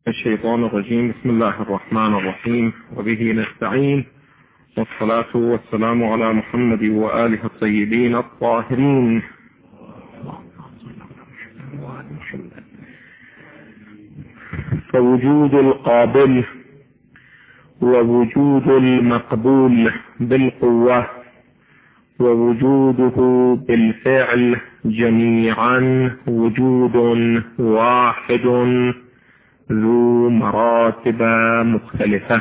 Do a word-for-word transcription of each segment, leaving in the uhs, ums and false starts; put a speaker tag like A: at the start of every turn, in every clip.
A: الشيطان الرجيم. بسم الله الرحمن الرحيم، وبه نستعين، والصلاة والسلام على محمد وآله الطيبين الطاهرين. فوجود القابل ووجود المقبول بالقوة ووجوده بالفعل جميعا وجود واحد ذو مراتب مختلفة،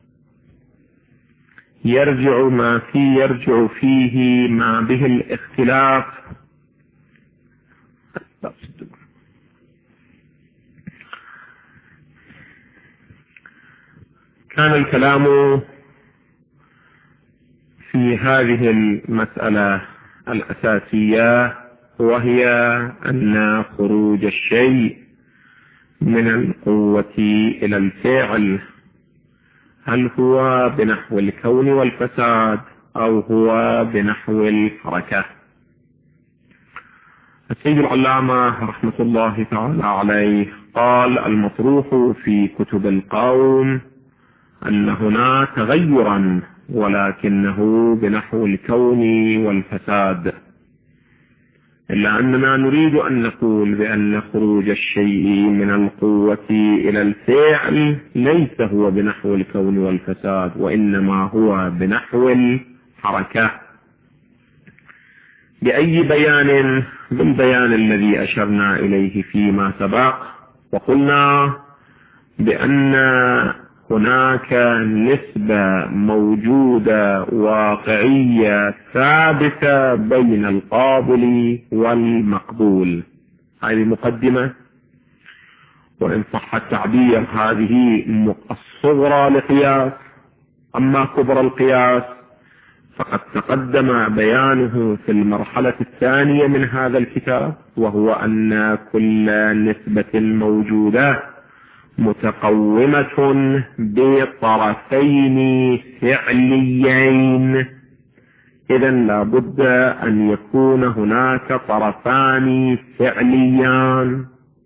A: يرجع ما فيه يرجع فيه ما به الاختلاف. كان الكلام في هذه المسألة الأساسية، وهي أن خروج الشيء من القوة إلى الفعل هل هو بنحو الكون والفساد أو هو بنحو الحركة. السيد العلامة رحمة الله تعالى عليه قال: المطروح في كتب القوم أن هناك تغيرا ولكنه بنحو الكون والفساد، إلا أننا نريد أن نقول بأن خروج الشيء من القوة إلى الفعل ليس هو بنحو الكون والفساد، وإنما هو بنحو الحركة. بأي بيان؟ بالبيان الذي أشرنا إليه فيما سبق، وقلنا بأن هناك نسبة موجودة واقعية ثابتة بين القابل والمقبول. هذه مقدمة، وإن صح التعبير هذه الصغرى لقياس. أما كبرى القياس فقد تقدم بيانه في المرحلة الثانية من هذا الكتاب، وهو أن كل نسبة موجودة متقومة بطرفين فعليين، إذا لابد أن يكون هناك طرفان فعليان.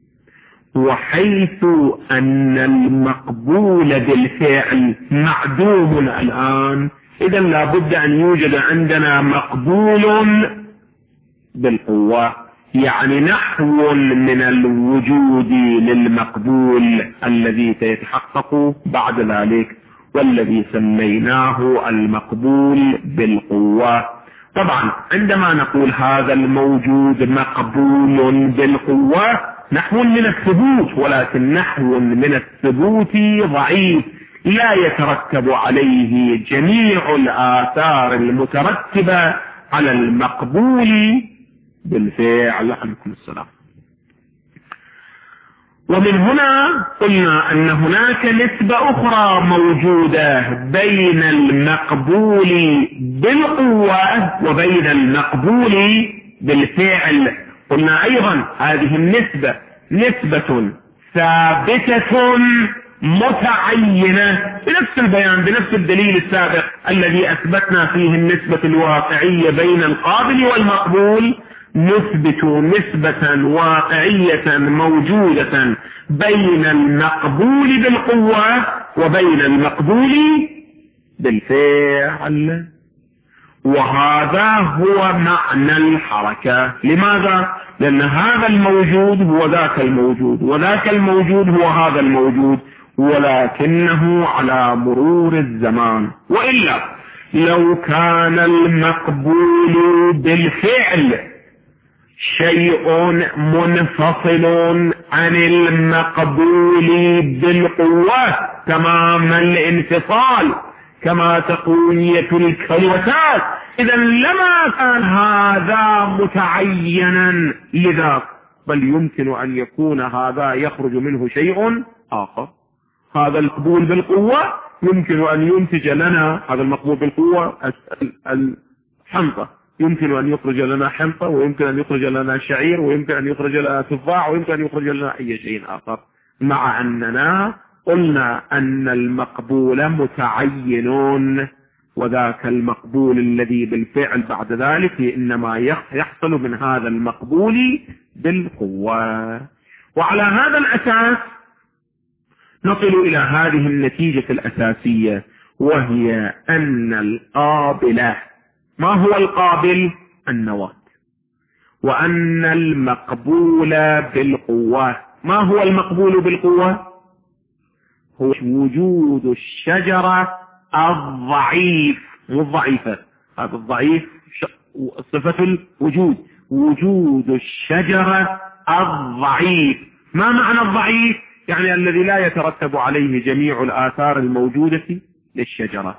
A: وحيث أن المقبول بالفعل معدوم الآن، إذا لابد أن يوجد عندنا مقبول بالقوة، يعني نحو من الوجود للمقبول الذي سيتحقق بعد ذلك، والذي سميناه المقبول بالقوة. طبعا عندما نقول هذا الموجود مقبول بالقوة نحو من الثبوت، ولكن نحو من الثبوت ضعيف، لا يترتب عليه جميع الآثار المترتبة على المقبول بالفعل. عليكم السلام. ومن هنا قلنا أن هناك نسبة أخرى موجودة بين المقبول بالقوة وبين المقبول بالفعل. قلنا أيضا هذه النسبة نسبة ثابتة متعينة بنفس البيان، بنفس الدليل السابق الذي أثبتنا فيه النسبة الواقعية بين القابل والمقبول. نثبت نسبة واقعية موجودة بين المقبول بالقوة وبين المقبول بالفعل، وهذا هو معنى الحركة. لماذا؟ لأن هذا الموجود هو ذاك الموجود، وذاك الموجود هو هذا الموجود، ولكنه على مرور الزمان. وإلا لو كان المقبول بالفعل شيء منفصل عن المقبول بالقوة تمام الانفصال كما تقوية الكلمات، إذا لما كان هذا متعينا لذاك، بل يمكن أن يكون هذا يخرج منه شيء آخر. هذا المقبول بالقوة يمكن أن ينتج لنا، هذا المقبول بالقوة الحنطة، يمكن أن يخرج لنا حنطة، ويمكن أن يخرج لنا شعير، ويمكن أن يخرج لنا تفاح، ويمكن أن يخرج لنا أي شيء آخر، مع أننا قلنا أن المقبول متعين، وذاك المقبول الذي بالفعل بعد ذلك إنما يحصل من هذا المقبول بالقوة. وعلى هذا الأساس نصل إلى هذه النتيجة الأساسية، وهي أن القابل، ما هو القابل؟ النواة. وأن المقبول بالقوة، ما هو المقبول بالقوة؟ هو وجود الشجرة الضعيف، مو الضعيفة، هذا الضعيف صفة الوجود، وجود الشجرة الضعيف. ما معنى الضعيف؟ يعني الذي لا يترتب عليه جميع الآثار الموجودة للشجرة.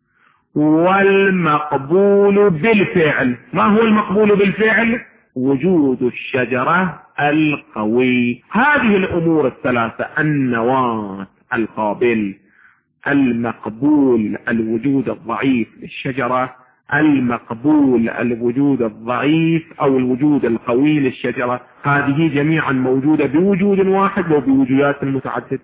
A: والمقبول بالفعل، ما هو المقبول بالفعل؟ وجود الشجرة القوي. هذه الأمور الثلاثة، النواة، القابل، المقبول الوجود الضعيف للشجرة، المقبول الوجود الضعيف أو الوجود القوي للشجرة، هذه جميعا موجودة بوجود واحد وبوجودات متعددة.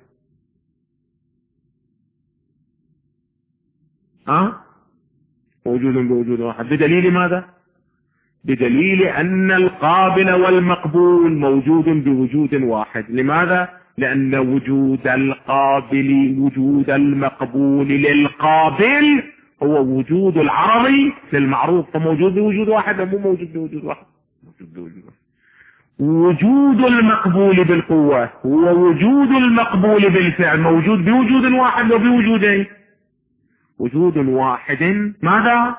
A: ها؟ موجود بوجود واحد. بدليل ماذا؟ بدليل أن القابل والمقبول موجود بوجود واحد. لماذا؟ لأن وجود القابل وجود المقبول للقابل هو وجود العرضي للمعروف، فموجود بوجود واحد مو موجود بوجود واحد، موجود بوجود واحد. وجود المقبول بالقوة ووجود المقبول بالفعل موجود بوجود واحد وبوجودين. وجود واحد ماذا؟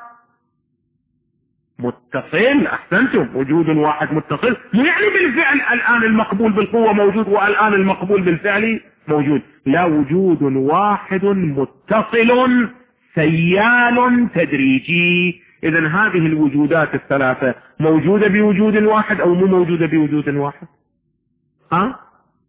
A: متصل. احسنتم، وجود واحد متصل، مو يعني بالفعل الان المقبول بالقوة موجود والان المقبول بالفعل موجود، لا، وجود واحد متصل سيال تدريجي. اذا هذه الوجودات الثلاثة موجودة بوجود واحد او مو موجودة بوجود واحد؟ ها؟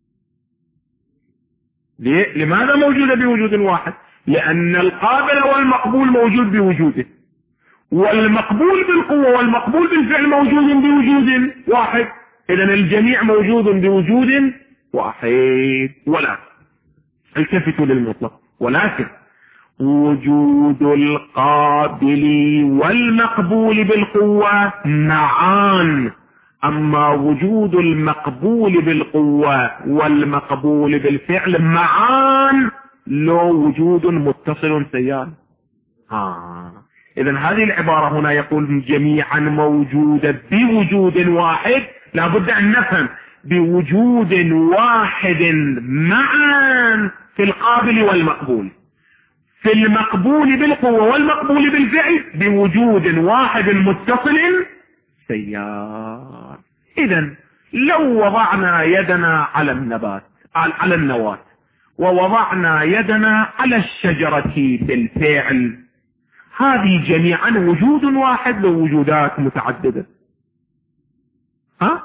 A: لماذا موجودة بوجود واحد؟ لان القابل والمقبول موجود بوجوده، والمقبول بالقوة والمقبول بالفعل موجود بوجود واحد. اذا الجميع موجود بوجود واحد. ولا التفتوا للمطلق، ولكن وجود القابل والمقبول بالقوة معان. اما وجود المقبول بالقوة والمقبول بالفعل معان له وجود متصل سيال. ها، إذن هذه العبارة هنا يقول جميعا موجودة بوجود واحد، لابد أن نفهم بوجود واحد معا في القابل والمقبول، في المقبول بالقوة والمقبول بالفعل بوجود واحد متصل سيار. إذن لو وضعنا يدنا على النبات على النواة ووضعنا يدنا على الشجرة بالفعل، هذه جميعا وجود واحد لوجودات متعددة. ها؟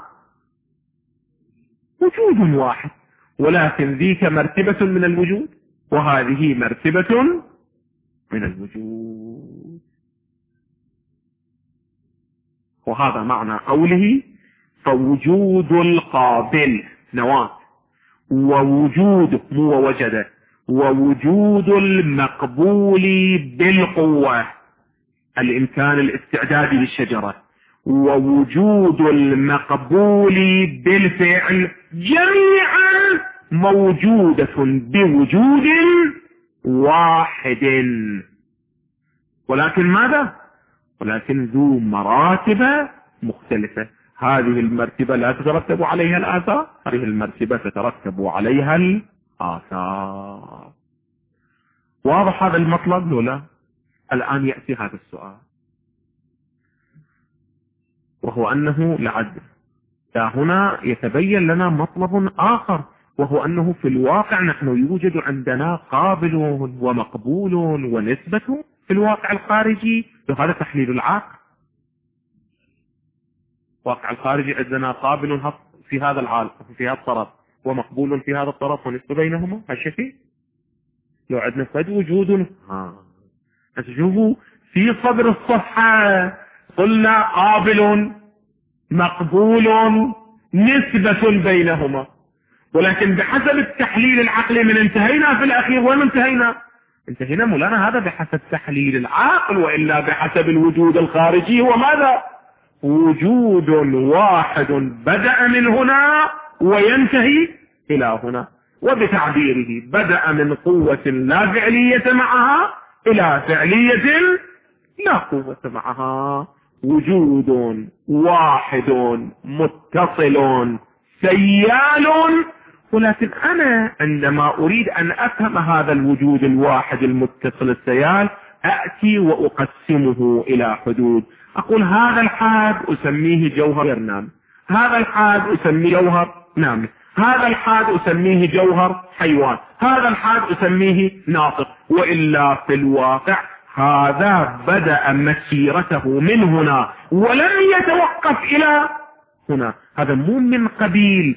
A: وجود واحد، ولكن ذيك مرتبة من الوجود وهذه مرتبة من الوجود. وهذا معنى قوله فوجود القابل نواة، ووجود مو وجد، ووجود المقبول بالقوة الإمكان الاستعدادي للشجرة، ووجود المقبول بالفعل جميعا موجودة بوجود واحد. ولكن ماذا؟ ولكن ذو مراتب مختلفة. هذه المرتبة لا تترتب عليها الآثار، هذه المرتبة تترتب عليها الآثار. واضح هذا المطلب ولا؟ الآن يأتي هذا السؤال، وهو أنه لعد هنا يتبين لنا مطلب آخر، وهو أنه في الواقع نحن يوجد عندنا قابل ومقبول ونسبة في الواقع الخارجي، وهذا تحليل العقل. واقع الخارجي عندنا قابل في هذا العالم في هذا الطرف ومقبول في هذا الطرف ونسبة بينهما، هالشيء لو عندنا فد وجود. ها تشوفوا في صدر الصفحة قلنا قابل مقبول نسبة بينهما، ولكن بحسب التحليل العقلي من انتهينا في الأخير وين انتهينا؟ انتهينا مولانا هذا بحسب تحليل العقل، وإلا بحسب الوجود الخارجي هو ماذا؟ وجود واحد بدأ من هنا وينتهي إلى هنا، وبتعبيره بدأ من قوة لا فعلية معها إلى فعلية لا قوة معها. وجود واحد متصل سيال. ولكن أنا عندما أريد أن أفهم هذا الوجود الواحد المتصل السيال أأتي وأقسمه إلى حدود. أقول هذا الحاد أسميه جوهر نام، هذا الحاد أسميه جوهر نام، هذا الحاد أسميه جوهر حيوان، هذا الحاد أسميه ناطق. وإلا في الواقع هذا بدأ مسيرته من هنا ولم يتوقف إلى هنا. هذا مو من قبيل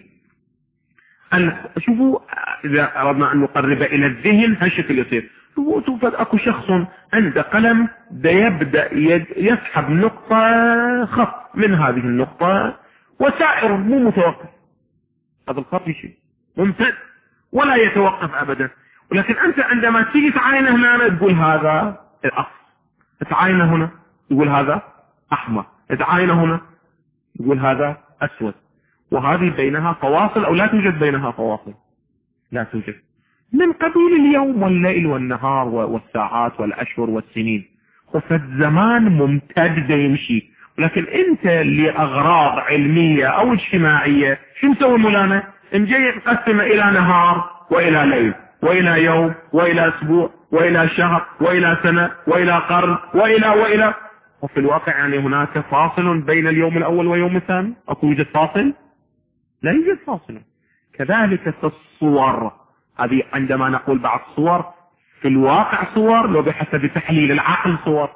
A: أن شوفوا إذا أردنا أن نقرب إلى الذهن هالشكل يصير. شوفوا أكو شخص عنده قلم دا يبدأ يسحب نقطة خط من هذه النقطة وسائر مو متوقف. هذا الخط شيء ممتد ولا يتوقف أبدا. ولكن أنت عندما تيجي تعاينه هنا تقول هذا الأصل، تعاينه هنا تقول هذا أحمر، تعاينه هنا تقول هذا أسود. وهذه بينها فواصل أو لا توجد بينها فواصل؟ لا توجد. من قبيل اليوم والليل والنهار والساعات والأشهر والسنين. فالزمان ممتد يمشي. ولكن أنت لأغراض علمية أو اجتماعية شو مسوي مولانا؟ نجي نقسم إلى نهار وإلى ليل وإلى يوم وإلى أسبوع وإلى شهر وإلى سنة وإلى قرن وإلى وإلى. وفي الواقع يعني هناك فاصل بين اليوم الأول واليوم الثاني؟ أكو يوجد فاصل؟ لا يوجد فاصل. كذلك في الصور، هذه عندما نقول بعض الصور في الواقع صور لو بحسب تحليل العقل صور،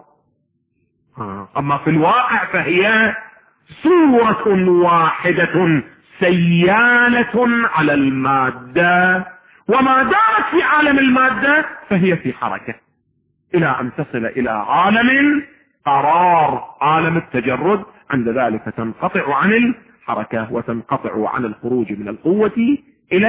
A: أما في الواقع فهي صورة واحدة سيالة على المادة، وما دارت في عالم المادة فهي في حركة إلى أن تصل إلى عالم قرار، عالم التجرد. عند ذلك تنقطع عن الحركة وتنقطع عن الخروج من القوة إلى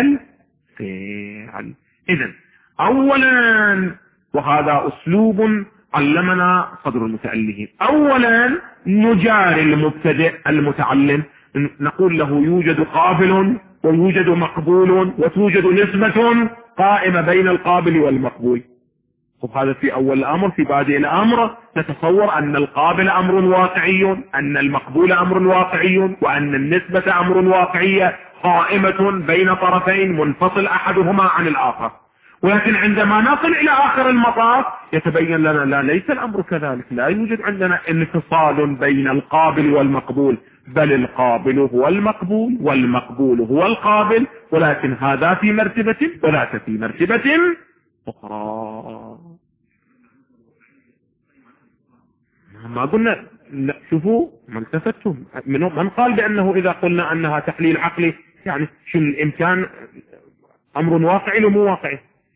A: الفعل. إذن أولا، وهذا أسلوب علمنا صدر المتعلمين، أولا نجاري المبتدئ المتعلم، نقول له يوجد قابل ويوجد مقبول وتوجد نسبة قائمة بين القابل والمقبول. هذا في أول الأمر. في بادئ الأمر نتصور أن القابل أمر واقعي، أن المقبول أمر واقعي، وأن النسبة أمر واقعية قائمة بين طرفين منفصل أحدهما عن الآخر. ولكن عندما نصل إلى آخر المطاف يتبين لنا لا، ليس الأمر كذلك. لا يوجد عندنا انفصال بين القابل والمقبول، بل القابل هو المقبول والمقبول هو القابل، ولكن هذا في مرتبة وذاك في مرتبة أخرى. ما قلنا لا، شوفوا ما التفتم. من قال بأنه إذا قلنا أنها تحليل عقلي يعني شو الإمكان أمر واقعي لو مو واقعي؟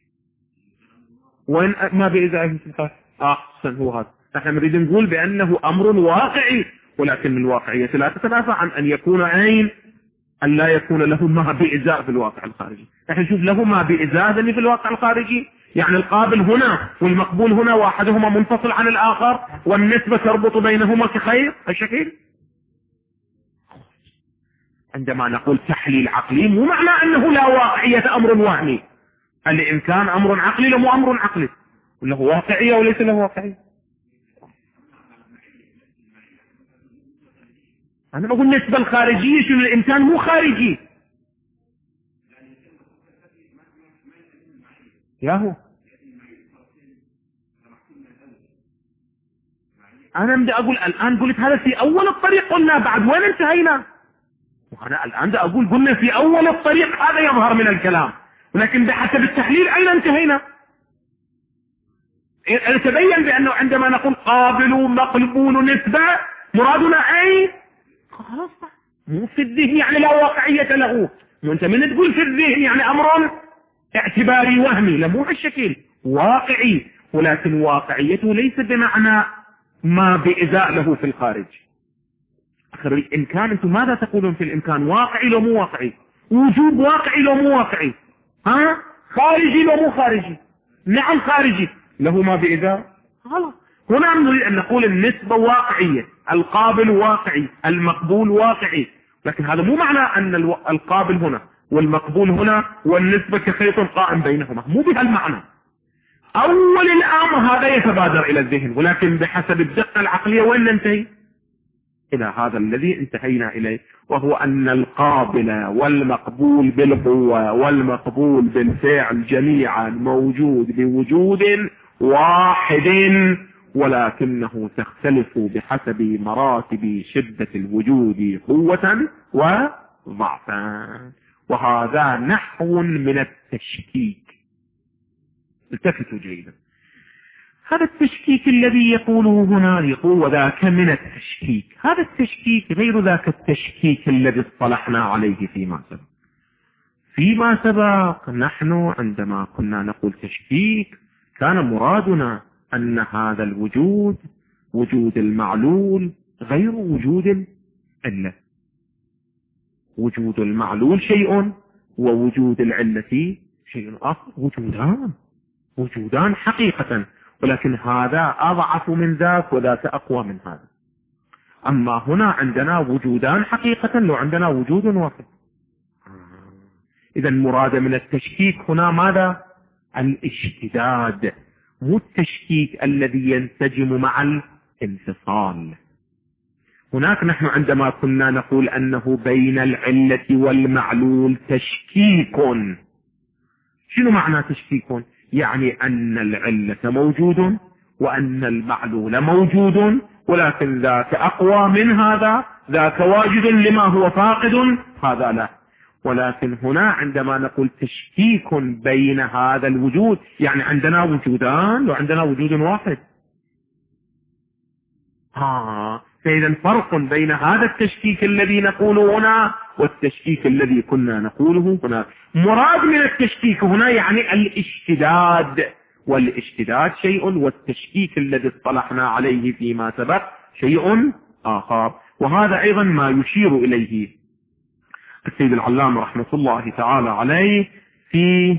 A: وين ما بإذا في أحسن هو هذا. نحن نريد نقول بأنه أمر واقعي، ولكن الواقعية لا تتنافى عن أن يكون عين، أن لا يكون له ما بإزاء في الواقع الخارجي. نحن نشوف له ما بإزاء في الواقع الخارجي، يعني القابل هنا والمقبول هنا واحدهما منفصل عن الآخر والنسبة تربط بينهما كخير الشكل. عندما نقول تحليل عقلي مو معنى أنه لا واقعية أمر وهمي. الإمكان أمر عقلي له مو أمر عقلي، وله واقعية وليس له واقعية. أنا بقول النسبة الخارجية شنو؟ الإمكان مو خارجي ياهو. أنا بدي أقول الآن، قلت هذا في أول الطريق، قلنا بعد وين انتهينا؟ وأنا الآن بدي أقول قلنا في أول الطريق، هذا يظهر من الكلام، ولكن بحسب التحليل أين انتهينا؟ تبين بأنه عندما نقول قابل مقبول نسبة مرادنا أي خلاص مو في الذهن يعني لا واقعية له. وانت من تقول في الذهن يعني أمر اعتباري وهمي، لا مو هالشكل، واقعي، ولكن واقعيته ليس بمعنى ما بإزاء له في الخارج. آخر الإمكان أنتم ماذا تقولون في الإمكان؟ واقعي لو مو واقعي؟ وجود واقعي لو مو واقعي؟ ها؟ خارجي لو مو خارجي؟ نعم خارجي، له ما بإزاء؟ غلط. هنا نريد أن نقول النسبة واقعية، القابل واقعي، المقبول واقعي، لكن هذا مو معنى أن القابل هنا والمقبول هنا والنسبة كخيط قائم بينهما، مو بهالمعنى. أول الأمر هذا يتبادر إلى الذهن، ولكن بحسب الدقة العقلية وين ننتهي؟ إلى هذا الذي انتهينا إليه، وهو أن القابل والمقبول بالقوة والمقبول بالفعل جميعا موجود بوجود واحد، ولكنه تختلف بحسب مراتب شدة الوجود قوة وضعفا. وهذا نحو من التشكيك. التفتوا جيدا، هذا التشكيك الذي يقوله هنا، يقول وذاك من التشكيك. هذا التشكيك غير ذاك التشكيك الذي اصطلحنا عليه فيما سبق. فيما سبق نحن عندما كنا نقول تشكيك كان مرادنا أن هذا الوجود وجود المعلول غير وجود العلة. وجود المعلول شيء ووجود العلة شيء آخر، وجودان وجودان حقيقة، ولكن هذا أضعف من ذاك وذاك أقوى من هذا. أما هنا عندنا وجودان حقيقة لو عندنا وجود واحد. إذا المراد من التشكيك هنا ماذا؟ الاشتداد، مو التشكيك الذي ينسجم مع الانفصال. هناك نحن عندما كنا نقول أنه بين العلة والمعلول تشكيك. شنو معنى تشكيك؟ يعني أن العلة موجود وأن المعلول موجود، ولكن ذاك أقوى من هذا، ذاك واجد لما هو فاقد هذا لا. ولكن هنا عندما نقول تشكيك بين هذا الوجود يعني عندنا وجودان وعندنا وجود واحد. آه فإذا فرق بين هذا التشكيك الذي نقوله هنا والتشكيك الذي كنا نقوله هنا. مراد من التشكيك هنا يعني الاشتداد، والاشتداد شيء، والتشكيك الذي اصطلحنا عليه فيما سبق شيء آخر. وهذا أيضا ما يشير إليه السيد العلامة رحمة الله تعالى عليه في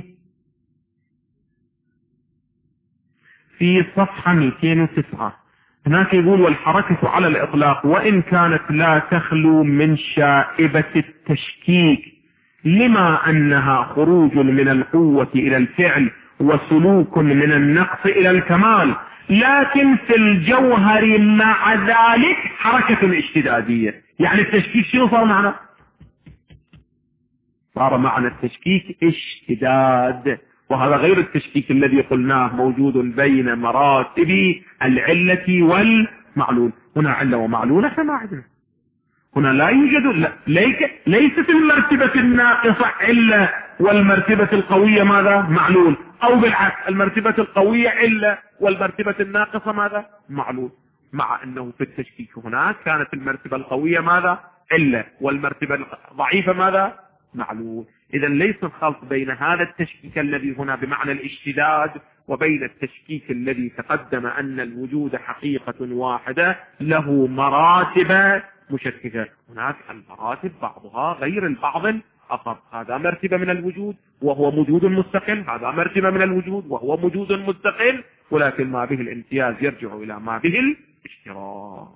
A: في صفحة مئتين وتسعة. هناك يقول والحركة على الإطلاق وإن كانت لا تخلو من شائبة التشكيك، لما أنها خروج من القوة إلى الفعل وسلوك من النقص إلى الكمال، لكن في الجوهر مع ذلك حركة اشتدادية. يعني التشكيك شنو صار معنا؟ صار معنى التشكيك اشتداد، وهذا غير التشكيك الذي قلناه موجود بين مراتب العلة والمعلول. هنا علة ومعلولة فما عندنا هنا لا يوجد لا ليست المرتبة الناقصة علة والمرتبة القوية ماذا؟ معلول، أو بالعكس المرتبة القوية علة والمرتبة الناقصة ماذا؟ معلول. مع أنه في التشكيك هناك كانت المرتبة القوية ماذا؟ علة، والمرتبة الضعيفة ماذا؟ معلول. إذا ليس الخلط بين هذا التشكيك الذي هنا بمعنى الاشتداد وبين التشكيك الذي تقدم أن الوجود حقيقة واحدة له مراتب مشككة. هناك المراتب بعضها غير البعض الآخر. هذا مرتبة من الوجود وهو وجود مستقل، هذا مرتبة من الوجود وهو وجود مستقل، ولكن ما به الامتياز يرجع إلى ما به الاشتراك.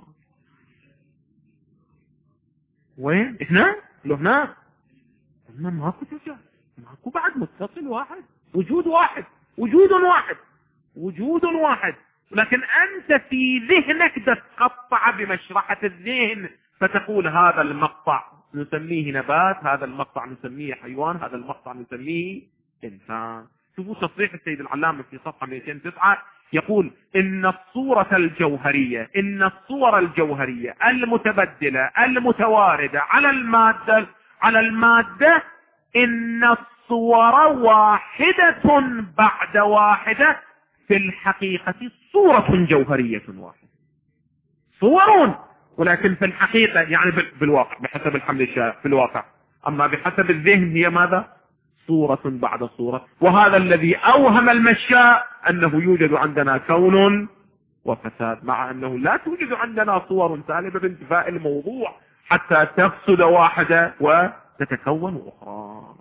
A: وين؟ هنا؟ لو هنا قلنا ماكو تجاه، ماكو بعد متصل واحد، وجود واحد، وجود واحد، وجود واحد. لكن أنت في ذهنك تتقطع بمشرحة الذهن، فتقول هذا المقطع نسميه نبات، هذا المقطع نسميه حيوان، هذا المقطع نسميه إنسان. شوفوا تصريح السيد العلامة في صفحة مئتين وتسعة يقول إن الصورة الجوهرية إن الصور الجوهرية المتبدلة المتواردة على المادة على المادة إن الصور واحدة بعد واحدة في الحقيقة صورة جوهرية واحدة. صور، ولكن في الحقيقة يعني بالواقع بحسب الحمل الشائع في الواقع، أما بحسب الذهن هي ماذا؟ صورة بعد صورة. وهذا الذي أوهم المشاء أنه يوجد عندنا كون وفساد، مع أنه لا توجد عندنا صور سالبة بانتفاء الموضوع حتى تفسد واحدة وتتكون أخرى.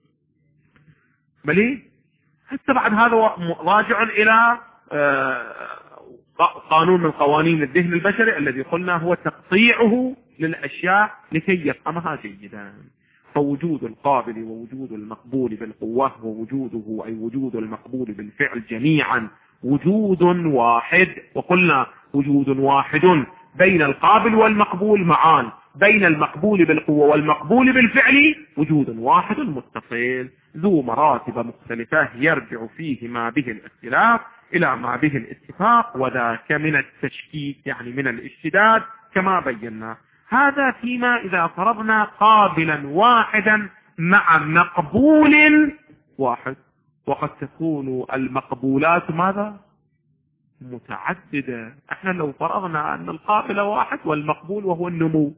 A: بلي حتى بعد هذا راجع إلى قانون من قوانين الذهن البشري الذي قلنا هو تقطيعه للأشياء لكي يفهمها جيدا.
B: فوجود القابل ووجود المقبول بالقوة ووجوده أي وجود المقبول بالفعل جميعا وجود واحد. وقلنا وجود واحد بين القابل والمقبول معان، بين المقبول بالقوة والمقبول بالفعل وجود واحد متصل ذو مراتب مختلفة يرجع فيه ما به الاختلاف إلى ما به الاتفاق، وذاك من التشكيك يعني من الاشتداد كما بينا. هذا فيما إذا فرضنا قابلا واحدا مع مقبول واحد. وقد تكون المقبولات ماذا؟ متعددة. احنا لو فرضنا أن القابل واحد والمقبول وهو النمو،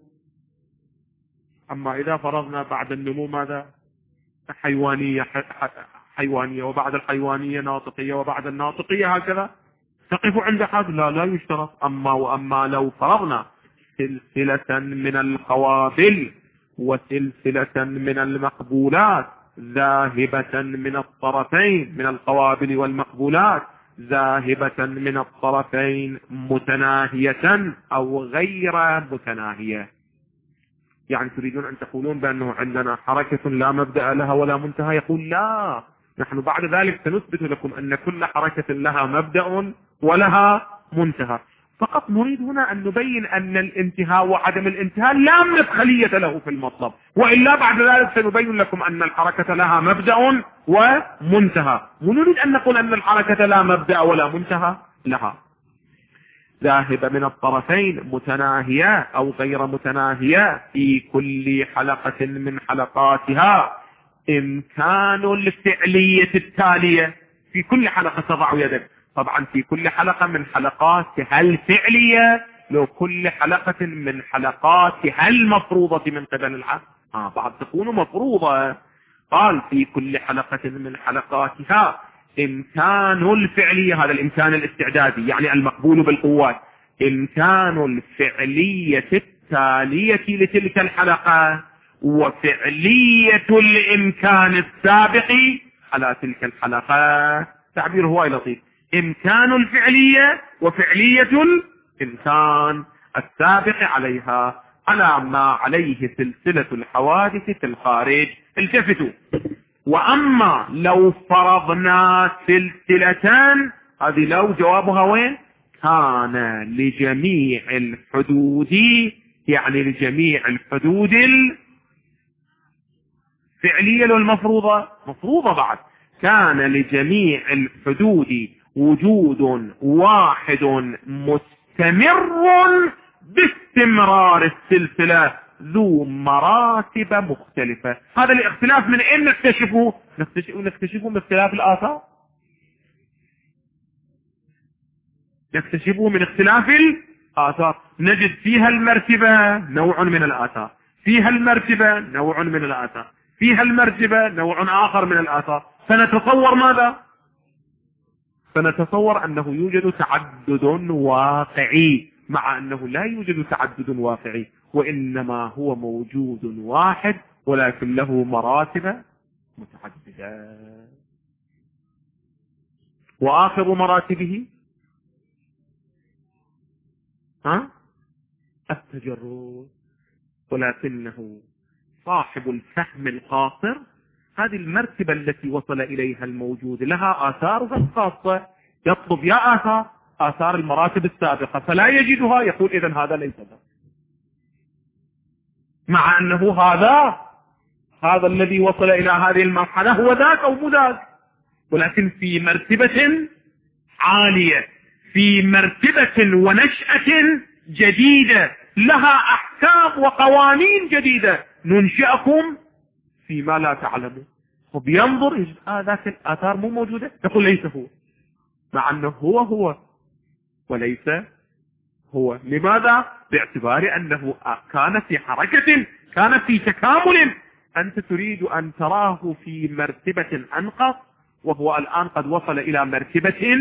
B: أما إذا فرضنا بعد النمو ماذا؟ حيوانية حيوانية وبعد الحيوانية ناطقية وبعد الناطقية هكذا تقف عند حد لا لا يشترط. أما وأما لو فرضنا سلسلة من القوابل وسلسلة من المقبولات ذاهبة من الطرفين، من القوابل والمقبولات ذاهبة من الطرفين متناهية أو غير متناهية، يعني تريدون أن تقولون بأنه عندنا حركة لا مبدأ لها ولا منتهى؟ يقول لا، نحن بعد ذلك سنثبت لكم أن كل حركة لها مبدأ ولها منتهى. فقط نريد هنا أن نبين أن الانتهاء وعدم الانتهاء لا مدخلية له في المطلب، وإلا بعد ذلك سنبين لكم أن الحركة لها مبدأ ومنتهى، ونريد أن نقول أن الحركة لا مبدأ ولا منتهى لها. ذاهبة من الطرفين متناهية أو غير متناهية في كل حلقة من حلقاتها إمكان الفعلية التالية. في كل حلقة تضع يدك، طبعا في كل حلقة من حلقاتها الفعلية، لو كل حلقة من حلقاتها المفروضة من قبل العقل آه بعد تكون مفروضة. قال في كل حلقة من حلقاتها إمكان الفعلية، هذا الإمكان الاستعدادي يعني المقبول بالقوات، إمكان الفعلية التالية لتلك الحلقة وفعلية الإمكان السابق على تلك الحلقة. تعبير هو لطيف، إمكان الفعلية وفعلية الإمكان السابق عليها على ما عليه سلسلة الحوادث في الخارج. التفتوا، وأما لو فرضنا سلسلتان، هذه لو جوابها وين؟ كان لجميع الحدود، يعني لجميع الحدود الفعلية والمفروضة مفروضة بعد، كان لجميع الحدود وجود واحد مستمر باستمرار السلسلة ذو مراتب مختلفة. هذا الاختلاف من اين نكتشفه؟ نكتشفه من اختلاف الآثار، نكتشفه من اختلاف الآثار. نجد فيها المرتبة نوع من الآثار، فيها المرتبة نوع من الآثار، فيها المرتبة نوع آخر من الآثار. فنتصور ماذا؟ فنتصور أنه يوجد تعدد واقعي، مع أنه لا يوجد تعدد واقعي، وإنما هو موجود واحد ولكن له مراتب متعددة. وآخر مراتبه ها التجرد، ولكنه صاحب الفهم القاصر هذه المرتبة التي وصل إليها الموجود لها آثارها الخاصة، يطلب يا آثار آثار المراتب السابقة فلا يجدها، يقول إذن هذا ليس ذا، مع أنه هذا هذا الذي وصل إلى هذه المرحلة هو ذاك أو مو ذاك، ولكن في مرتبة عالية، في مرتبة ونشأة جديدة لها أحكام وقوانين جديدة ننشئكم فيما لا تعلمون. وبينظر يجد آه ذاك الآثار مو موجودة، يقول ليس هو، مع أنه هو هو وليس هو. لماذا؟ باعتبار أنه كان في حركة، كان في تكامل. أنت تريد أن تراه في مرتبة أنقص، وهو الآن قد وصل إلى مرتبة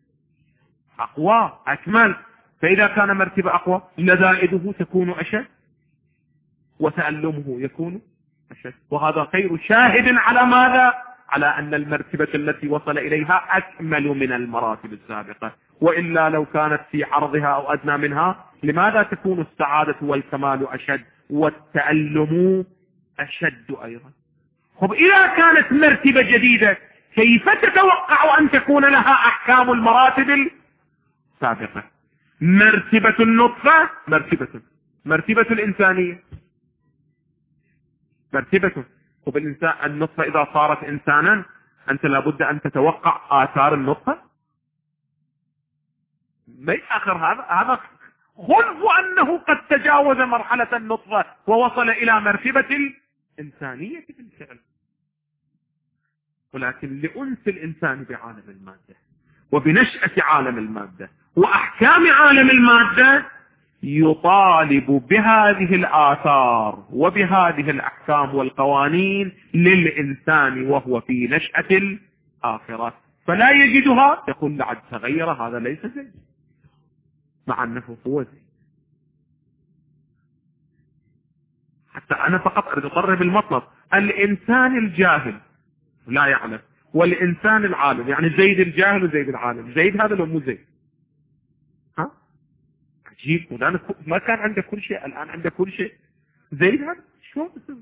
B: أقوى أكمل. فإذا كان مرتبة أقوى لذائده تكون أشد وتألمه يكون أشد، وهذا خير شاهد على ماذا؟ على أن المرتبة التي وصل إليها أكمل من المراتب السابقة، وإلا لو كانت في عرضها أو أدنى منها لماذا تكون السعادة والكمال أشد والتألم أشد أيضا. خب إذا كانت مرتبة جديدة كيف تتوقع أن تكون لها أحكام المراتب السابقة؟ مرتبة النطفة مرتبة مرتبة الإنسانية مرتبة. خب الإنسان النطفة إذا صارت إنسانا أنت لابد أن تتوقع آثار النطفة. ما آخر هذا هذا خلف أنه قد تجاوز مرحلة النطفة ووصل إلى مرتبة الإنسانية بالفعل. ولكن لأنس الإنسان بعالم المادة وبنشأة عالم المادة وأحكام عالم المادة يطالب بهذه الآثار وبهذه الأحكام والقوانين للإنسان وهو في نشأة الآخرة، فلا يجدها يقول لعد تغير هذا ليس زي، مع أنه هو زي. حتى أنا فقط أريد أقرب المطلب. الإنسان الجاهل لا يعلم والإنسان العالم، يعني زيد الجاهل وزيد العالم، زيد هذا لو مو زيد. ها عجيب، ولأن ما كان عنده كل شيء الآن عنده كل شيء. زيد هذا شو بسوي؟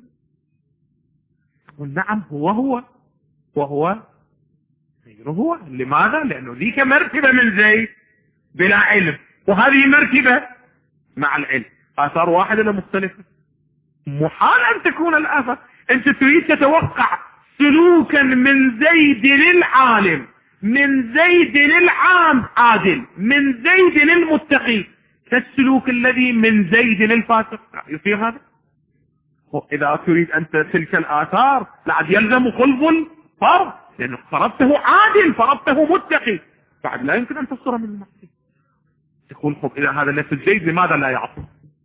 B: نعم هو هو وهو غيره هو. لماذا؟ لأنه ذيك مرتبة من زيد بلا علم، وهذه مرتبة مع العلم. آثار واحدة ولا مختلفة؟ محال أن تكون الآثار. أنت تريد تتوقع سلوكا من زيد للعالم، من زيد للعام عادل، من زيد للمتقي كالسلوك الذي من زيد للفاسق. يصير هذا؟ إذا تريد أنت تلك الآثار لعد يلزم خلف الفرض، لأنه فرضته عادل فرضته متقي، بعد لا يمكن أن تصدر من المعصية. تقول خب إذا هذا نفس زيد لماذا لا يعصي؟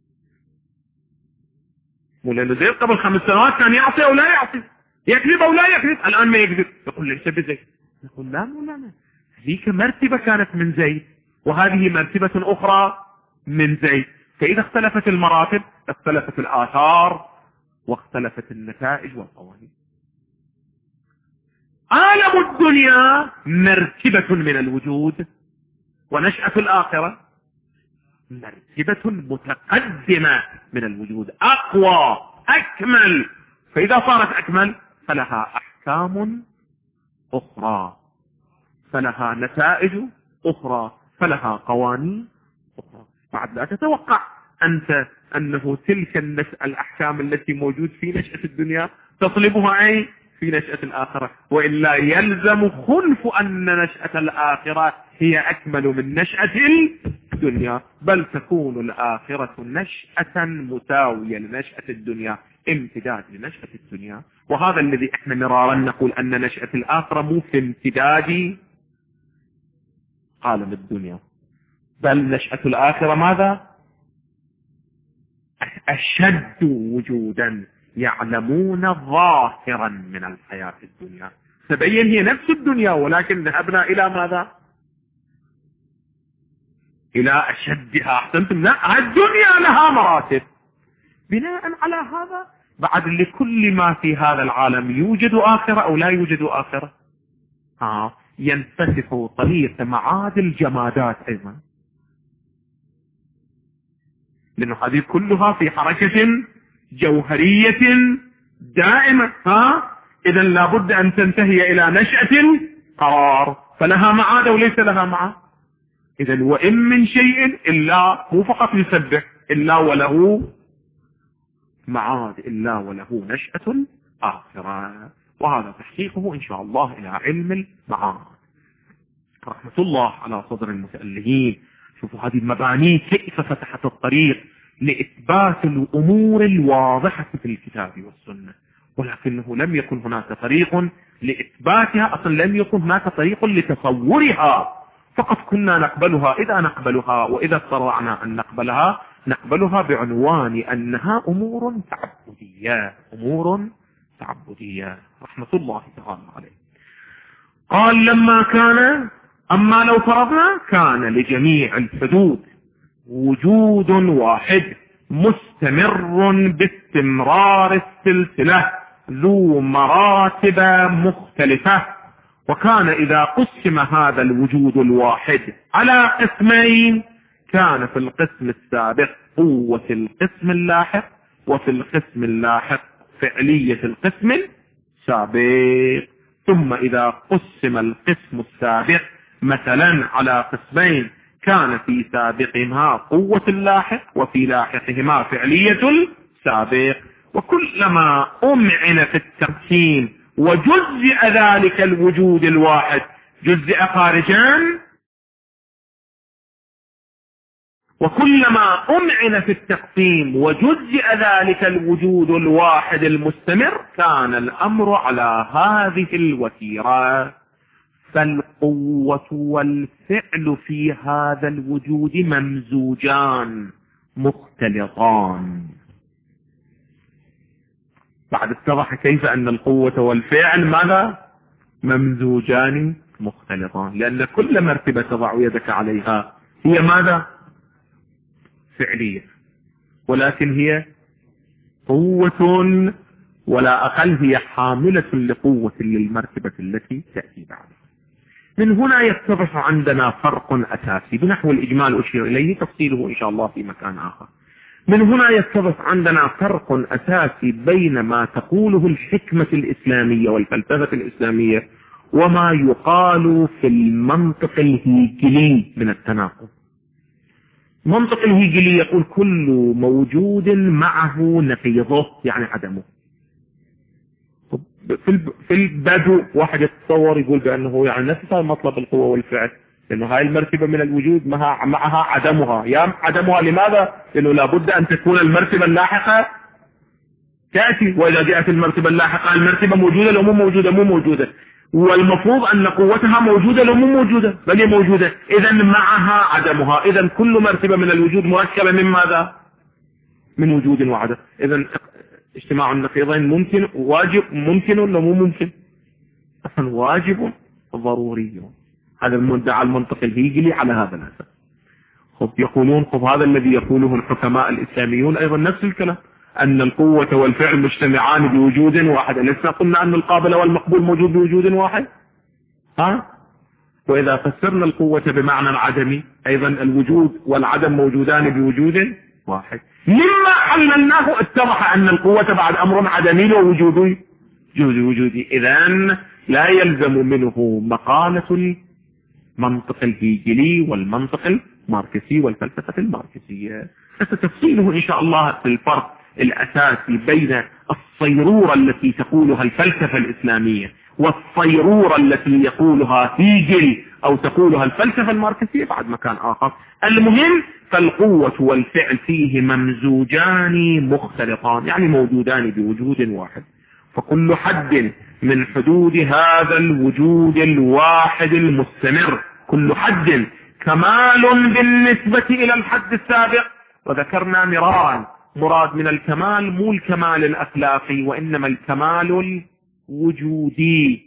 B: ولأنه زيد قبل خمس سنوات كان يعصي أو لا يعصي، يكذب أو لا يكذب، الآن ما يكذب، يقول ليس بزيد. يقول لا لا لا، هذيك مرتبة كانت من زيد وهذه مرتبة أخرى من زيد، فإذا اختلفت المراتب اختلفت الآثار واختلفت النتائج والقوانين. عالم الدنيا مرتبة من الوجود، ونشأة الآخرة مرتبة متقدمة من الوجود، أقوى أكمل. فإذا صارت أكمل فلها أحكام أخرى، فلها نتائج أخرى، فلها قوانين أخرى. بعد لا تتوقع أنت أنه تلك الأحكام التي موجود في نشأة الدنيا تطلبها أي في نشأة الآخرة، وإلا يلزم خلف أن نشأة الآخرة هي أكمل من نشأة الدنيا، بل تكون الآخرة نشأة مساوية لنشأة الدنيا، امتداد لنشأة الدنيا. وهذا الذي احنا مرارا نقول أن نشأة الآخرة مو في امتداد عالم الدنيا، بل نشأة الآخرة ماذا؟ أشد وجودا، يعلمون ظاهرا من الحياة الدنيا. تبين هي نفس الدنيا ولكن ذهبنا إلى ماذا؟ إلى أشدها. أحسنتم. لا، الدنيا لها مراتب. بناء على هذا بعد لكل ما في هذا العالم يوجد آخرة أو لا يوجد آخرة. آه. ينفتح طريق معاد الجمادات أيضا، لأنه هذه كلها في حركة جوهرية دائمة. ها؟ إذا لابد أن تنتهي إلى نشأة قرار، فلها معاد أو ليس لها معاد. إذا وإن من شيء إلا مو فقط يسبح، إلا وله معاد، إلا وله نشأة آخرة. وهذا تحقيقه إن شاء الله إلى علم المعاد. رحمة الله على صدر المتألهين. شوفوا هذه المباني كيف فتحت الطريق لإثبات الأمور الواضحة في الكتاب والسنة، ولكنه لم يكن هناك طريق لإثباتها، أصلا لم يكن هناك طريق لتصورها، فقط كنا نقبلها إذا نقبلها، وإذا استطعنا أن نقبلها نقبلها بعنوان أنها أمور تعبدية، أمور تعبدية. رحمة الله تعالى عليه. قال لما كان، أما لو فرضنا كان لجميع الحدود وجود واحد مستمر باستمرار السلسلة ذو مراتب مختلفة، وكان إذا قسم هذا الوجود الواحد على قسمين كان في القسم السابق قوة القسم اللاحق، وفي القسم اللاحق
A: فعلية القسم السابق. ثم إذا قسم القسم السابق مثلا على قسمين كان في سابقهما قوة اللاحق وفي لاحقهما فعلية السابق، وكلما أمعن في التقسيم وجزئ ذلك الوجود الواحد جزئ خارجان، وكلما أمعن في التقسيم وجزئ ذلك الوجود الواحد المستمر كان الأمر على هذه الوتيرة. فالقوة والفعل في هذا الوجود ممزوجان مختلطان. بعد اتضح كيف أن القوة والفعل ماذا؟ ممزوجان مختلطان، لأن كل مرتبة تضع يدك عليها هي ماذا؟ فعلية، ولكن هي قوة ولا أقل، هي حاملة لقوة للمرتبة التي تأتي بعدها. من هنا يتضح عندنا فرق أساسي بنحو الإجمال أشير إليه، تفصيله إن شاء الله في مكان آخر. من هنا يتضح عندنا فرق أساسي بين ما تقوله الحكمة الإسلامية والفلسفة الإسلامية وما يقال في المنطق الهيجلي من التناقض. منطق الهيجلي يقول كل موجود معه نقيضه، يعني عدمه. في البدو واحد يتصور يقول بأنه يعني نفس مطلب القوة والفعل، لأنه هاي المرتبة من الوجود معها عدمها. يا عدمها لماذا؟ لأنه لابد أن تكون المرتبة اللاحقة تأتي، وإذا جاءت المرتبة اللاحقة المرتبة موجودة لو مو موجودة مو موجودة، والمفروض أن قوتها موجودة لو مو موجودة بل هي موجودة، إذا معها عدمها. إذا كل مرتبة من الوجود مركبة من ماذا؟ من وجود وعدم. إذا اجتماع النقيضين ممكن واجب ممكن ولا مو ممكن؟ أصلا واجب ضروري. هذا المدعى المنطق الهيجلي على هذا الأساس. خب يقولون خب هذا الذي يقوله الحكماء الإسلاميون أيضا نفس الكلام، أن القوة والفعل مجتمعان بوجود واحد. لسنا قلنا أن القابل والمقبول موجود بوجود واحد؟ ها؟ وإذا فسرنا القوة بمعنى العدمي أيضا الوجود والعدم موجودان بوجود واحد. مما حللناه اتضح أن القوة بعد أمر عدمي ووجودي وجودي وجودي. إذن لا يلزم منه مقالة المنطق الهيجلي والمنطق الماركسي والفلسفة الماركسية. ستفصيله إن شاء الله في الفرق الأساسي بين الصيرورة التي تقولها الفلسفة الإسلامية والصيرورة التي يقولها هيجل أو تقولها الفلسفة الماركسية بعد مكان آخر. المهم فالقوة والفعل فيه ممزوجان مختلطان، يعني موجودان بوجود واحد. فكل حد من حدود هذا الوجود الواحد المستمر، كل حد كمال بالنسبة إلى الحد السابق. وذكرنا مرارا مراد من الكمال مو الكمال الأخلاقي وإنما الكمال الوجودي،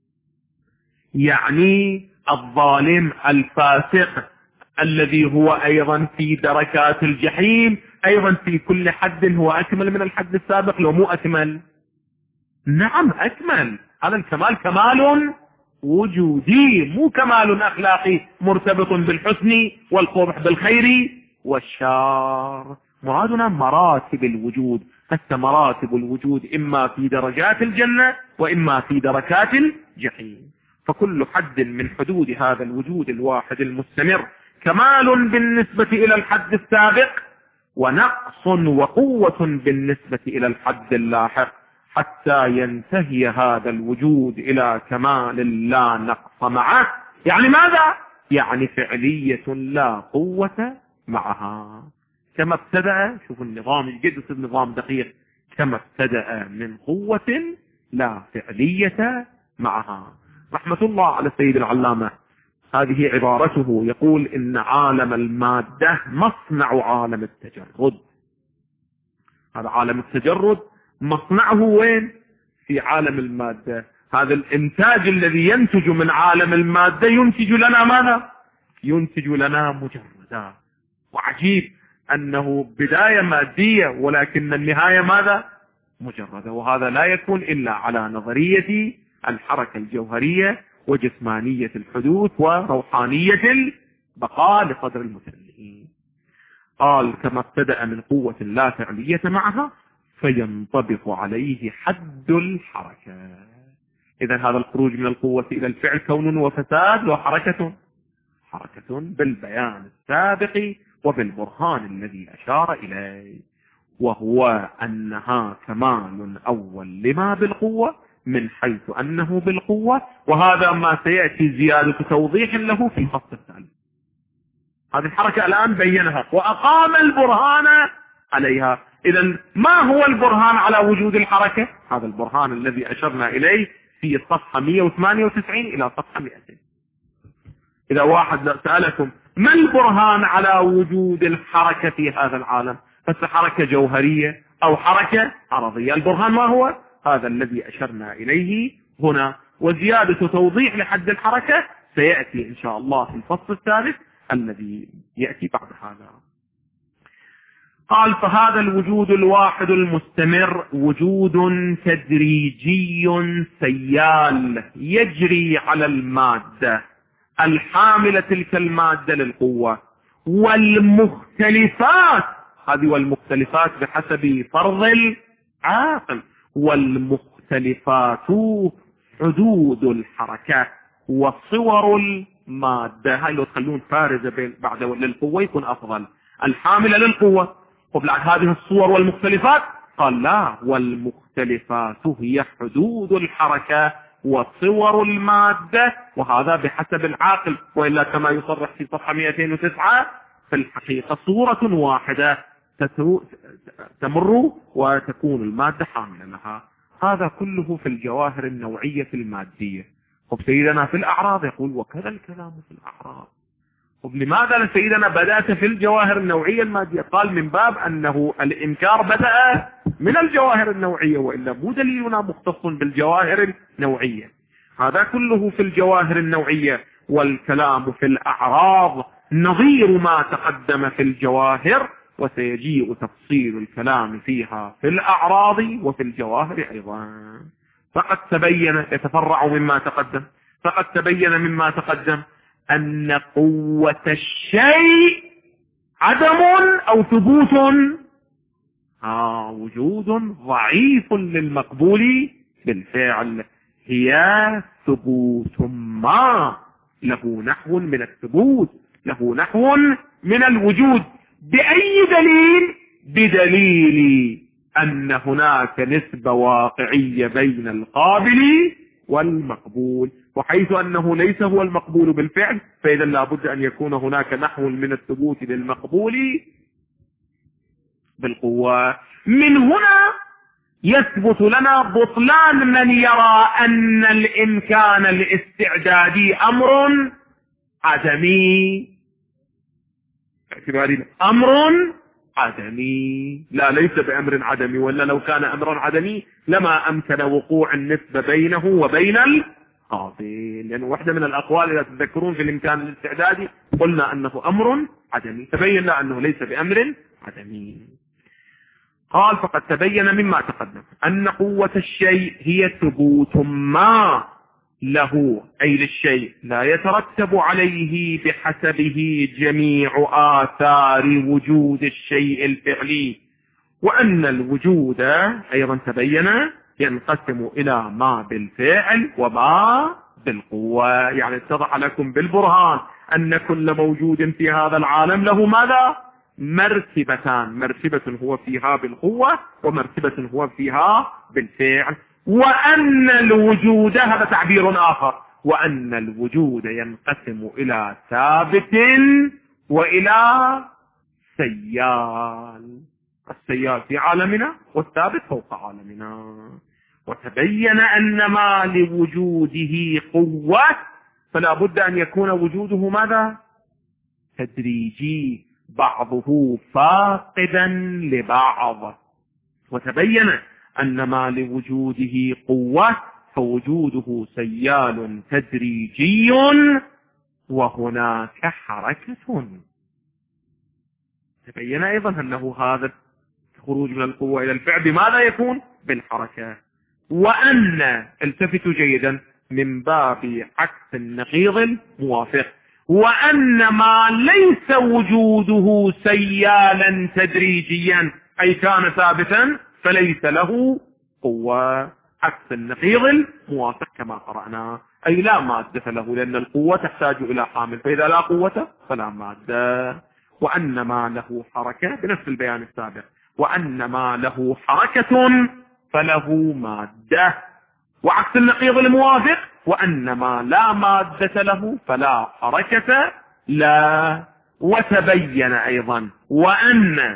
A: يعني الظالم الفاسق الذي هو أيضا في دركات الجحيم أيضا في كل حد هو أكمل من الحد السابق لو مو أكمل. نعم أكمل. هذا الكمال كمال وجودي مو كمال أخلاقي مرتبط بالحسن والقبح بالخير والشر. مرادنا مراتب الوجود، حتى مراتب الوجود إما في درجات الجنة وإما في دركات الجحيم. فكل حد من حدود هذا الوجود الواحد المستمر كمال بالنسبة إلى الحد السابق ونقص وقوة بالنسبة إلى الحد اللاحق، حتى ينتهي هذا الوجود إلى كمال لا نقص معه. يعني ماذا؟ يعني فعلية لا قوة معها. كما ابتدأ، شوف النظام جد النظام دقيق، كما ابتدأ من قوة لا فعلية معها. رحمة الله على السيد العلامة، هذه عبارته، يقول إن عالم المادة مصنع عالم التجرد. هذا عالم التجرد مصنعه وين؟ في عالم المادة. هذا الإنتاج الذي ينتج من عالم المادة ينتج لنا ماذا؟ ينتج لنا مجردا. وعجيب أنه بداية مادية ولكن النهاية ماذا؟ مجردة. وهذا لا يكون إلا على نظرية الحركة الجوهرية وجسمانية الحدوث وروحانية البقاء لقدر المتألهين. قال كما ابتدأ من قوة لا فعلية معها
B: فينطبق عليه حد الحركة. إذا هذا الخروج من القوة إلى الفعل كون وفساد وحركة حركة بالبيان السابق وبالبرهان الذي أشار إليه، وهو أنها كمال أول لما بالقوة من حيث أنه بالقوة، وهذا ما سيأتي زيادة توضيح له في الفصل الثالث. هذه الحركة الآن بينها وأقام البرهان عليها. إذا ما هو البرهان على وجود الحركة؟ هذا البرهان الذي أشرنا إليه في الصفحة مئة وثمانية وتسعين إلى صفحة مئتين. إذا واحد سألكم ما البرهان على وجود الحركة في هذا العالم، بس حركة جوهرية أو حركة عرضية، البرهان ما هو؟ هذا الذي أشرنا إليه هنا، وزيادة توضيح لحد الحركة سيأتي إن شاء الله في الفصل الثالث الذي يأتي بعد هذا. قال فهذا الوجود الواحد المستمر وجود تدريجي سيال يجري على المادة الحاملة تلك المادة للقوة، والمختلفات، هذه والمختلفات بحسب فرض العاقل، والمختلفات حدود الحركة وصور المادة. هاي لو تخلون فارزة بعد للقوة يكون أفضل، الحاملة للقوة وبعد هذه الصور والمختلفات. قال لا، والمختلفات هي حدود الحركة وصور المادة، وهذا بحسب العاقل، وإلا كما يصرح في صفحة مئتين وتسعة في الحقيقة صورة واحدة تمر وتكون المادة حاملة لها. هذا كله في الجواهر النوعية المادية. وبسيدنا في الأعراض يقول وكذا الكلام في الأعراض. ولماذا سيدنا بدأت في الجواهر النوعية المادية؟ قال من باب أنه الإنكار بدأ من الجواهر النوعية، وإلا مو دليلنا مختص بالجواهر النوعية. هذا كله في الجواهر النوعية، والكلام في الأعراض نظير ما تقدم في الجواهر، وسيجيء تفصيل الكلام فيها في الأعراض وفي الجواهر أيضا. فقد تبين، يتفرع مما تقدم، فقد تبين مما تقدم أن قوة الشيء عدم أو ثبوت، آه وجود ضعيف للمقبول بالفعل، هي ثبوت ما له نحو من الثبوت، له نحو من الوجود. بأي دليل؟ بدليل أن هناك نسبة واقعية بين القابل والمقبول، وحيث أنه ليس هو المقبول بالفعل فإذا لابد أن يكون هناك نحو من الثبوت للمقبول بالقوة. من هنا يثبت لنا بطلان من يرى أن الإمكان الاستعدادي أمر عدمي. اعتباري أمر عدمي، لا ليس بأمر عدمي، ولا لو كان أمر عدمي لما أمكن وقوع النسبة بينه وبين القابل، لأنه واحدة من الأقوال إذا تذكرون في الإمكان الاستعدادي قلنا أنه أمر عدمي، تبين لنا أنه ليس بأمر عدمي. قال فقد تبين مما تقدم أن قوة الشيء هي ثبوت ما له، أي للشيء، لا يترتب عليه بحسبه جميع آثار وجود الشيء الفعلي، وأن الوجود أيضا تبين ينقسم إلى ما بالفعل وما بالقوة. يعني اتضح لكم بالبرهان أن كل موجود في هذا العالم له ماذا؟ مرتبتان، مرتبة هو فيها بالقوة ومرتبة هو فيها بالفعل، وأن الوجود، هذا تعبير آخر، وأن الوجود ينقسم إلى ثابت وإلى سيال، السيال في عالمنا والثابت فوق عالمنا. وتبين أن ما لوجوده قوة فلا بد أن يكون وجوده ماذا؟ تدريجي، بعضه فاقدا لبعض. وتبين أن ما لوجوده قوة فوجوده سيال تدريجي وهناك حركة. تبين أيضا أنه هذا الخروج من القوة إلى الفعل بماذا يكون؟ بالحركة. وأن، التفتوا جيدا من باب عكس النقيض الموافق، وأن ما ليس وجوده سيالا تدريجيا أي كان ثابتا فليس له قوة، عكس النقيض الموافق كما قرأنا، أي لا مادة له، لأن القوة تحتاج إلى حامل، فإذا لا قوة فلا مادة. وأن ما له حركة بنفس البيان السابق، وأن ما له حركة فله مادة، وعكس النقيض الموافق وأن ما لا مادة له فلا حركة لا. وتبين أيضا وأن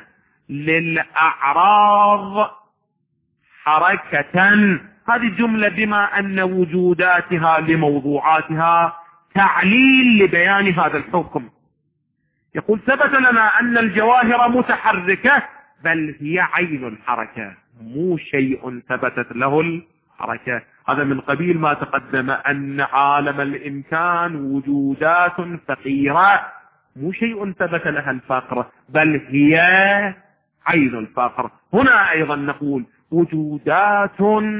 B: للأعراض حركة، هذه الجملة بما أن وجوداتها لموضوعاتها تعليل لبيان هذا الحكم. يقول ثبت لنا أن الجواهر متحركة، بل هي عين الحركة، مو شيء ثبتت له الحركة. هذا من قبيل ما تقدم أن عالم الإمكان وجودات فقيرة، مو شيء ثبت لها الفقر، بل هي عين الفقر. هنا أيضا نقول وجودات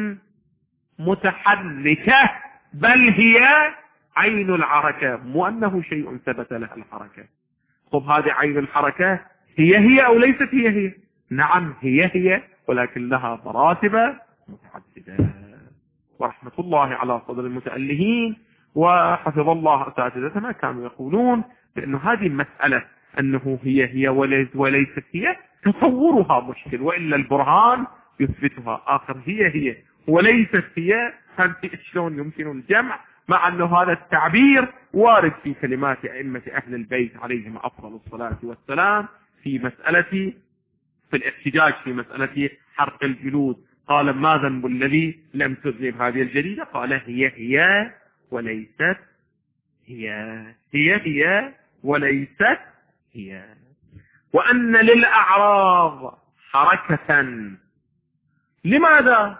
B: متحركة، بل هي عين الحركة، مو أنه شيء ثبت لها الحركة. طب هذه عين الحركة هي هي أو ليست هي هي؟ نعم هي هي، ولكن لها مراتب متعددة. ورحمة الله على صدر المتألهين، وحفظ الله أساتذتنا كانوا يقولون بأن هذه المسألة أنه هي هي وليست هي تصورها مشكل، وإلا البرهان يثبتها. آخر هي هي وليست هي، هذه شلون يمكن الجمع، مع أنه هذا التعبير وارد في كلمات أئمة أهل البيت عليهم أفضل الصلاة والسلام في مسألة في الاحتجاج في مسألة حرق الجلود. قال ما ذنب الذي لم تذنب هذه الجريدة؟ قال هي هي وليست هي، هي هي وليست هي. وأن للأعراض حركة، لماذا؟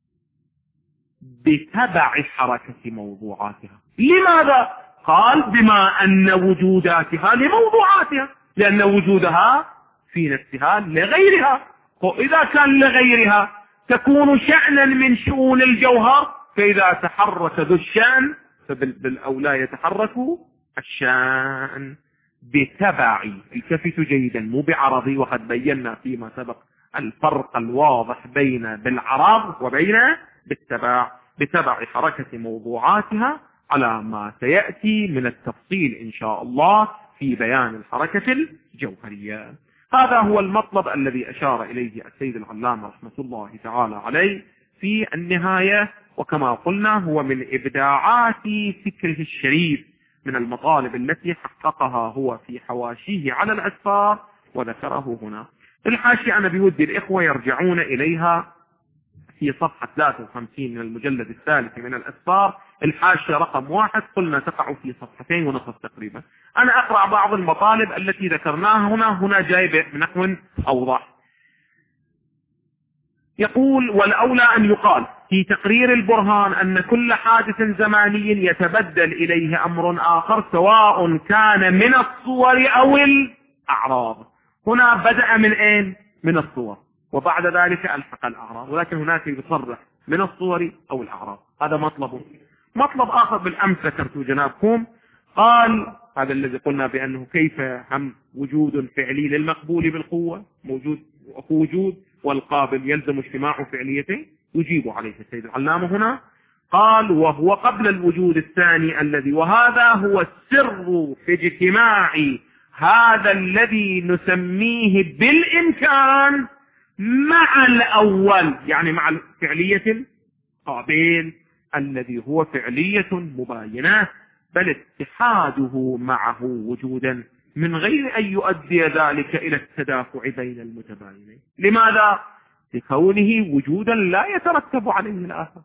B: بتبع حركة موضوعاتها. لماذا؟ قال بما أن وجوداتها لموضوعاتها، لأن وجودها في نفسها لغيرها، وإذا كان لغيرها تكون شأنا من شؤون الجوهر، فإذا تحرك ذو الشأن فبالأولى يتحرك الشأن. بتبع، التفتوا جيدا مو بعرضي، وقد بينا فيما سبق الفرق الواضح بين بالعرض وبين بالتبع. بتبع حركة موضوعاتها على ما سيأتي من التفصيل إن شاء الله في بيان الحركة الجوهرية. هذا هو المطلب الذي أشار إليه السيد العلامة رحمة الله تعالى عليه في النهاية، وكما قلنا هو من إبداعات فكره الشريف، من المطالب التي حققها هو في حواشيه على الأسفار وذكره هنا. الحاشية أنا بودي الإخوة يرجعون إليها في صفحة ثلاثة وخمسين من المجلد الثالث من الأسفار، الحاشية رقم واحد، قلنا تقع في صفحتين ونصف تقريبا. أنا أقرأ بعض المطالب التي ذكرناها هنا، هنا جايبة بنحو أوضح. يقول والأولى أن يقال في تقرير البرهان أن كل حادث زماني يتبدل إليه أمر آخر سواء كان من الصور أو الأعراض. هنا بدأ من أين؟ من الصور، وبعد ذلك ألحق الأعراض، ولكن هناك يصرح من الصور أو الأعراض. هذا مطلب. مطلب آخر بالأمس ذكرت جنابكم، قال هذا الذي قلنا بأنه كيف هم وجود فعلي للمقبول بالقوة موجود وجود والقابل يلزم اجتماع فعليتين، يجيب عليه السيد العلامة هنا. قال وهو قبل الوجود الثاني الذي، وهذا هو السر في اجتماع هذا الذي نسميه بالإمكان مع الأول، يعني مع فعلية القابل الذي هو فعلية مباينة، بل اتحاده معه وجودا من غير أن يؤدي ذلك إلى التدافع بين المتباينين. لماذا؟ لكونه وجودا لا يترتب عليه الآخر،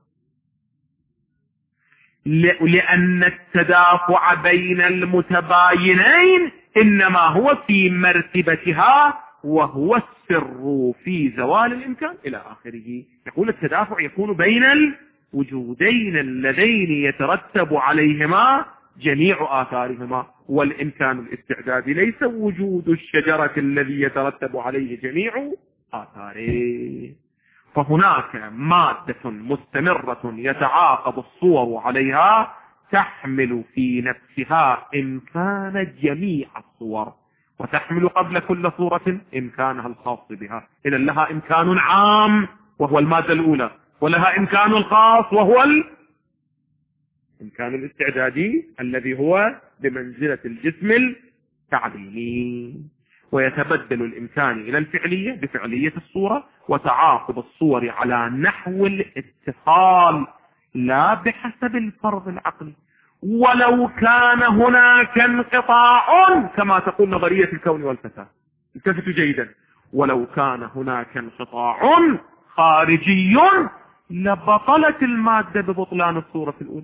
B: لأن التدافع بين المتباينين إنما هو في مرتبتها، وهو السر في زوال الإمكان إلى آخره. يقول التدافع يكون بين الوجودين اللذين يترتب عليهما جميع آثارهما، والإمكان الاستعدادي ليس وجود الشجرة الذي يترتب عليه جميع آثاره. فهناك مادة مستمرة يتعاقب الصور عليها تحمل في نفسها إمكان جميع الصور، وتحمل قبل كل صورة إمكانها الخاص بها. إذا لها إمكان عام وهو المادة الأولى، ولها إمكان خاص وهو الإمكان الاستعدادي الذي هو بمنزلة الجسم التعليمي. ويتبدل الإمكان إلى الفعلية بفعلية الصورة وتعاقب الصور على نحو الاتصال لا بحسب الفرض العقلي. ولو كان هناك انقطاع كما تقول نظرية الكون والفساد، التفتوا جيدا، ولو كان هناك انقطاع خارجي لبطلت المادة ببطلان الصورة الأولى،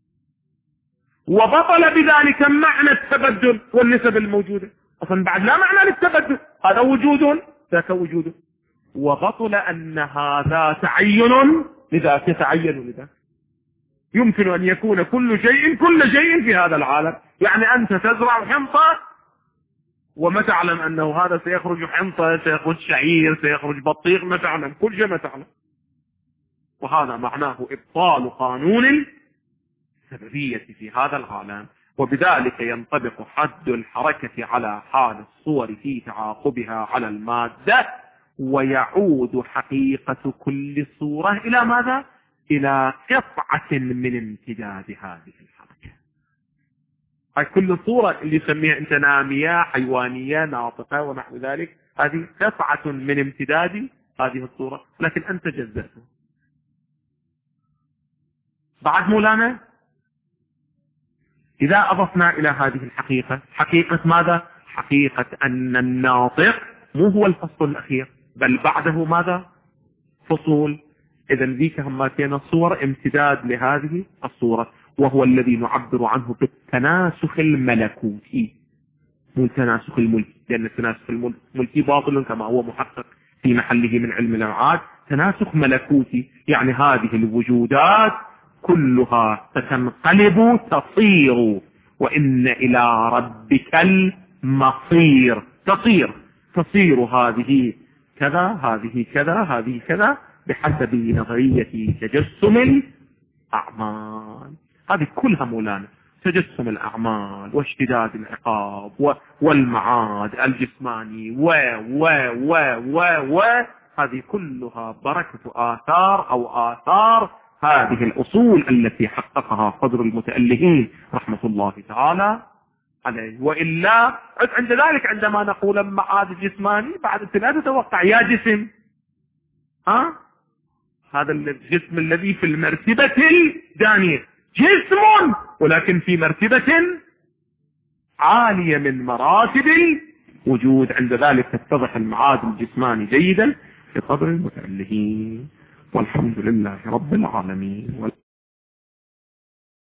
B: وبطل بذلك معنى التبدل والنسب الموجودة. أصلا بعد لا معنى للتبدل، هذا وجود ذاك وجود، وبطل أن هذا تعين لذاك يتعين لذاك. يمكن أن يكون كل شيء كل شيء في هذا العالم. يعني أنت تزرع حنطة وما تعلم أنه هذا سيخرج حنطة، سيخرج شعير، سيخرج بطيخ، ما تعلم، كل شيء ما تعلم. وهذا معناه إبطال قانون السببية في هذا العالم. وبذلك ينطبق حد الحركة على حال الصور في تعاقبها على المادة، ويعود حقيقة كل صورة إلى ماذا؟ إلى قطعة من امتداد هذه الحركة. هاي كل صورة اللي يسميها انت نامية، حيوانية، ناطقة ونحو ذلك، هذه قطعة من امتداد هذه الصورة، لكن أنت جزأته. بعد مولانا إذا أضفنا إلى هذه الحقيقة حقيقة ماذا؟ حقيقة أن الناطق مو هو الفصل الأخير، بل بعده ماذا؟ فصول. إذا ذيك هماتين الصور امتداد لهذه الصورة، وهو الذي نعبر عنه بالتناسخ الملكوتي، مو التناسخ الملكي، لأن التناسخ الملكي باطل كما هو محقق في محله من علم الأبعاد. تناسخ ملكوتي يعني هذه الوجودات كلها ستنقلب تصير، وإن إلى ربك المصير. تصير تصير هذه كذا، هذه كذا، هذه كذا، بحسب نظرية تجسم الأعمال. هذه كلها مولانا تجسم الأعمال واشتداد العقاب والمعاد الجسماني و و و و و هذه كلها بركة آثار أو آثار هذه الأصول التي حققها قدر المتألهين رحمة الله تعالى عليه. وإلا عند ذلك عندما نقول المعاد الجسماني بعد لا تتوقع يا جسم، ها هذا الجسم الذي في المرتبة الدانية جسم، ولكن في مرتبة عالية من مراتب الوجود. عند ذلك تتضح المعاد الجسماني جيدا بقدر المتألهين. والحمد لله رب العالمين.